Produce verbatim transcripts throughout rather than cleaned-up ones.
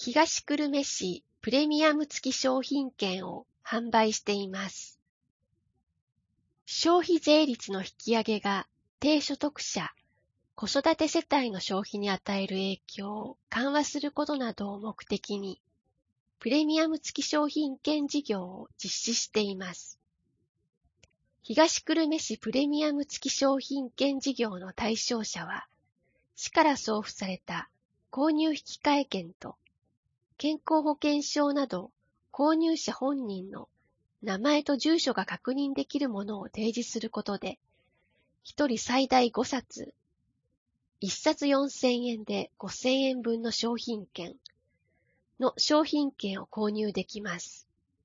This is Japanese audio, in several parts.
東久留米市プレミアム付き商品券を販売しています。消費税率の引き上げが低所得者、子育て世帯の消費に与える影響を緩和することなどを目的に、プレミアム付き商品券事業を実施しています。東久留米市プレミアム付き商品券事業の対象者は、市から送付された購入引換券と健康保険証など購入者本人の名前と住所が確認できるものを提示することで、ひとり最大ごさつ、いっさつよんせんえんでごせんえんぶんの商品券の商品券を購入できます。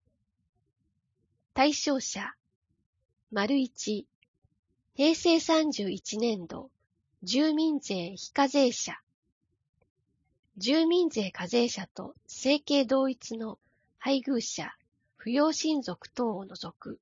対象者、丸いち、へいせいさんじゅういちねんど、住民税非課税者、住民税課税者と生計同一の配偶者、扶養親族等を除く。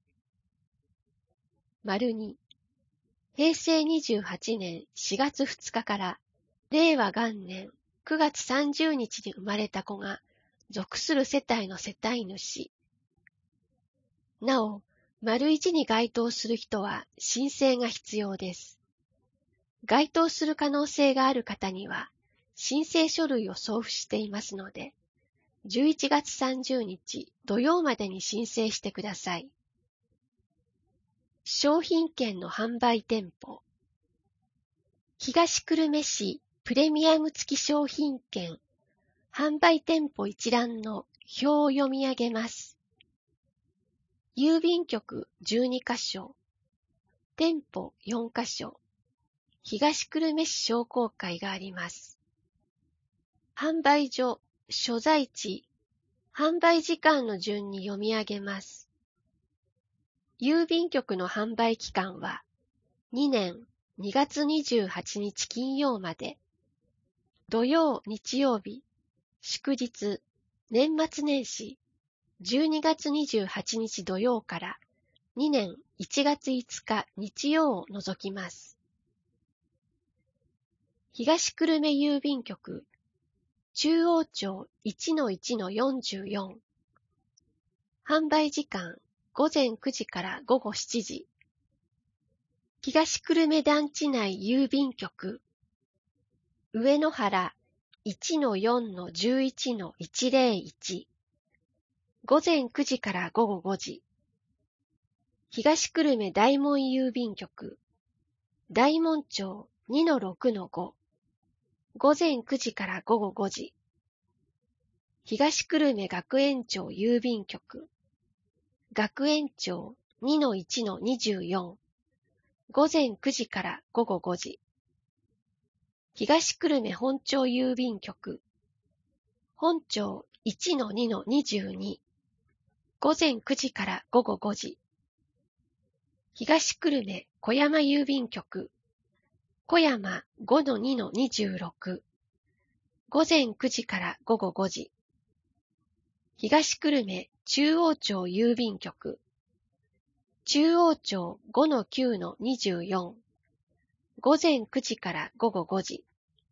丸に、へいせいにじゅうはちねんしがつふつかから令和元年くがつさんじゅうにちに生まれた子が属する世帯の世帯主。なお、丸いちに該当する人は申請が必要です。該当する可能性がある方には申請書類を送付していますので、じゅういちがつさんじゅうにち土曜までに申請してください。商品券の販売店舗。東久留米市プレミアム付き商品券販売店舗一覧の表を読み上げます。郵便局じゅうにかしょ、店舗よんかしょ、東久留米市商工会があります。販売所、所在地、販売時間の順に読み上げます。郵便局の販売期間はにねんにがつにじゅうはちにち金曜まで、土曜、日曜日、祝日、年末年始、じゅうにがつにじゅうはちにち土曜からにねんいちがついつか日曜を除きます。東久留米郵便局、中央町 いちのいちのよんじゅうよん。販売時間、ごぜんくじからごごしちじ。東久留米団地内郵便局、上野原 いちのよんのじゅういちのいちぜろいち。ごぜんくじからごごごじ。東久留米大門郵便局、大門町 にのろくのご。ごぜんくじからごごごじ。東久留米学園町郵便局、学園町 にのいちのにじゅうよん。ごぜんくじからごごごじ。東久留米本町郵便局、本町 いちのにのにじゅうに。ごぜんくじからごごごじ。東久留米小山郵便局、小山 ごのにのにじゅうろく。ごぜんくじからごごごじ。東久留米中央町郵便局、中央町 ごのきゅうのにじゅうよん。ごぜんくじからごごごじ。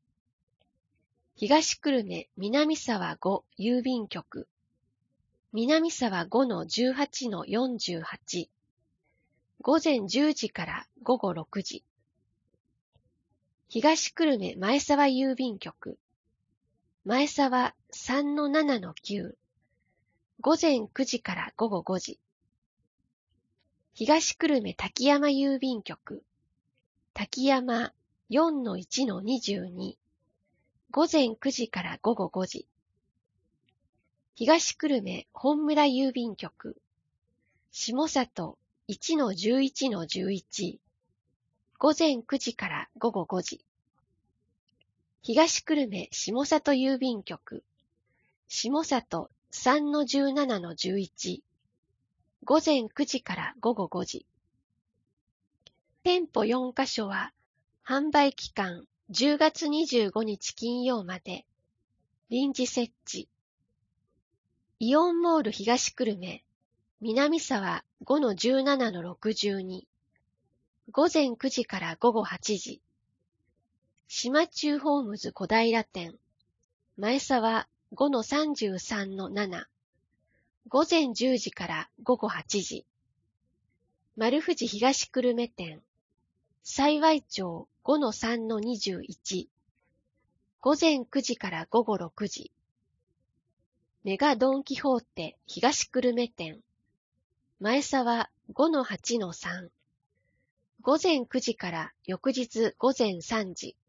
東久留米南沢ご郵便局、南沢 ごのじゅうはちのよんじゅうはち。ごぜんじゅうじからごごろくじ。東久留米前沢郵便局、前沢 さんのななのきゅう。ごぜんくじからごごごじ。東久留米滝山郵便局、滝山 よんのいちのにじゅうに。ごぜんくじからごごごじ。東久留米本村郵便局、下里 いちのじゅういちのじゅういち。ごぜんくじからごごごじ。東久留米下里郵便局、下里 さんのじゅうななのじゅういち。ごぜんくじからごごごじ。店舗よんかしょは、販売期間じゅうがつにじゅうごにち金曜まで、臨時設置。イオンモール東久留米、南沢 ごのじゅうななのろくじゅうに。ごぜんくじからごごはちじ。島中ホームズ小平店、前沢ごのさんじゅうさんのなな、午前じゅうじから午後はちじ、丸藤東久留米店、幸町ごのさんのにじゅういち、午前くじから午後ろくじ、メガドンキホーテ東久留米店、前沢ごのはちのさん、午前くじから翌日午前さんじ、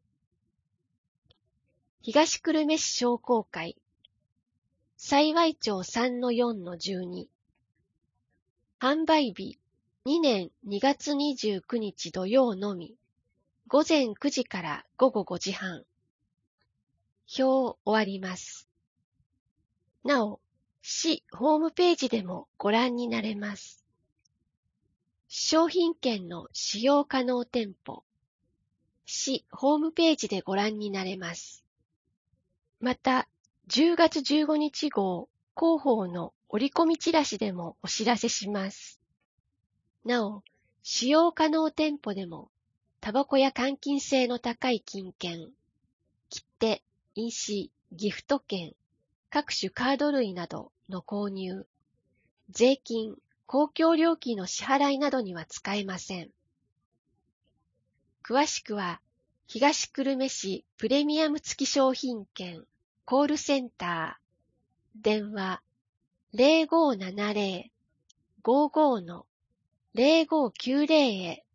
東久留米市商工会、幸町さんのよんのじゅうに、販売日にねんにがつにじゅうくにち土曜のみ、午前くじから午後ごじはん。表終わります。なお、市ホームページでもご覧になれます。商品券の使用可能店舗、市ホームページでご覧になれます。また、じゅうがつじゅうごにち号広報の折り込みチラシでもお知らせします。なお、使用可能店舗でも、タバコや換金性の高い金券、切手、印紙、ギフト券、各種カード類などの購入、税金、公共料金の支払いなどには使えません。詳しくは、東久留米市プレミアム付き商品券コールセンター、電話 ゼロごーななゼロ ごーごーのゼロごーきゅうゼロ へ